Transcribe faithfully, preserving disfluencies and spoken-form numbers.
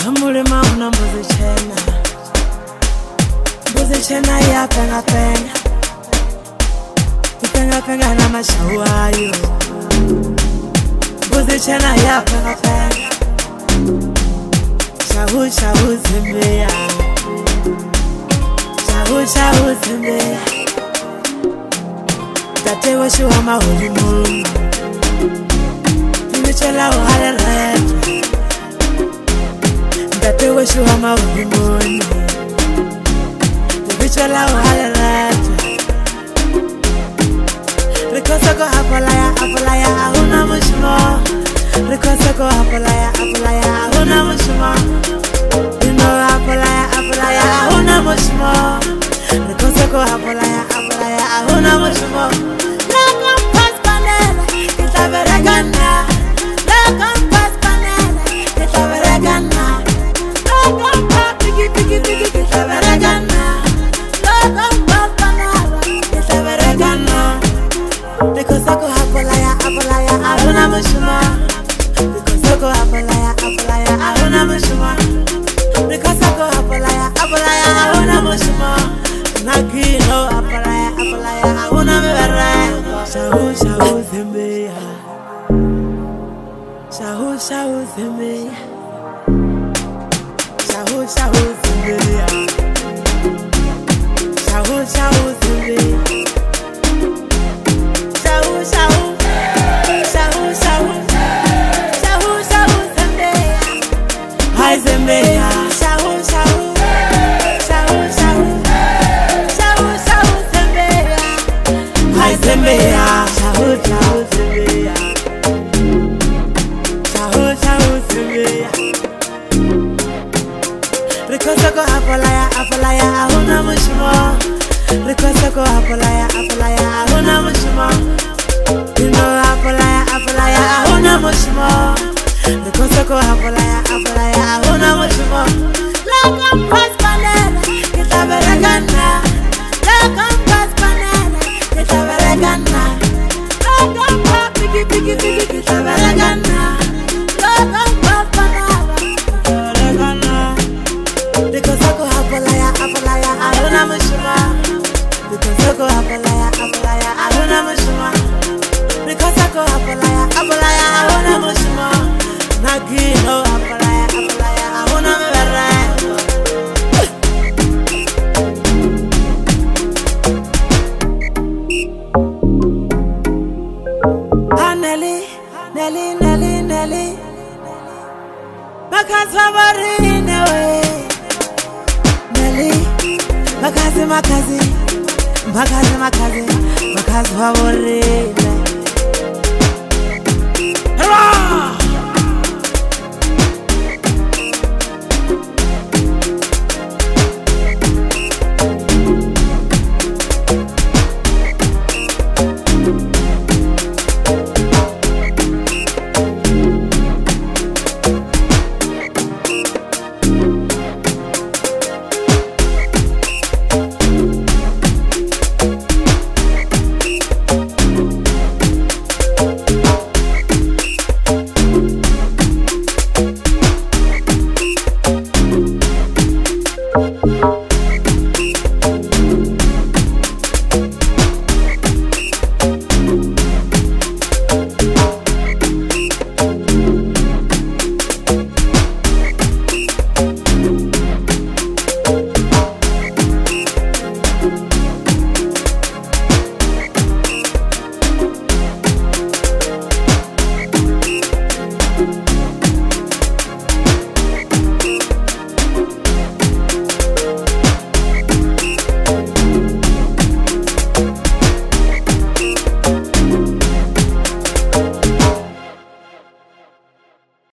Amule mauna mbuzi chena, mbuzi chena ya penga penga, penga penga na mashawayo. Mbuzi chena ya penga penga, shahu shahu zimbeya, shahu shahu zimbeya. Tate wa shuwa mahuli mungu, nimechela wale reto. Tate wa shuwa mahuli mungu, nimechela wale reto. Rikosa ko apalaya apalaya ahuna mushmo. Rikosa ko apalaya apalaya ahuna mushmo. Ino apalaya apalaya ahuna mushmo. Rikosa ko apalaya apalaya ahuna mushmo. La campas panela, kita beregana. La campas panela, kita beregana. La campas pigi pigi pigi kita beregana. La campas panela, kita beregana. Rikosa ko apalaya apalaya ahuna mushmo. Rikosa ko apalaya apalaya ahuna mushmo. Rikosa ko apalaya apalaya ahuna mushmo. Nagino apalaya apalaya ahuna mebere. Shahu shahu zimbeya, shahu shahu zimbeya, shahu shahu zimbeya, shahu shahu zimbeya, shahu shahu, shahu shahu, shahu shahu zimbeya. Hai zimbeya, shahu shahu, shahu shahu, shahu shahu zimbeya. Hai zimbeya, shahu shahu zimbeya, shahu shahu zimbeya. Rikosa ko apalaya apalaya ahuna mushmo. Rikosa ko apalaya apalaya ahuna mushmo. Ino apalaya apalaya ahuna mushmo. Rikosa ko apalaya apalaya ahuna mushmo. La campas panela, kita beregana. La campas panela, kita beregana. La campas pigi pigi pigi kita beregana. La campas panela, kita beregana. Rikosa ko apalaya apalaya ahuna mushmo. Rikosa ko apalaya apalaya ahuna mushmo. Rikosa ko apalaya apalaya ahuna mushmo. Nagino apalaya apalaya ahuna mebere. Ah Nelly, Nelly, Nelly, Nelly. Makazi wabarine we. Nelly, makazi makazi, makazi makazi, makazi wabarine. Hurrah!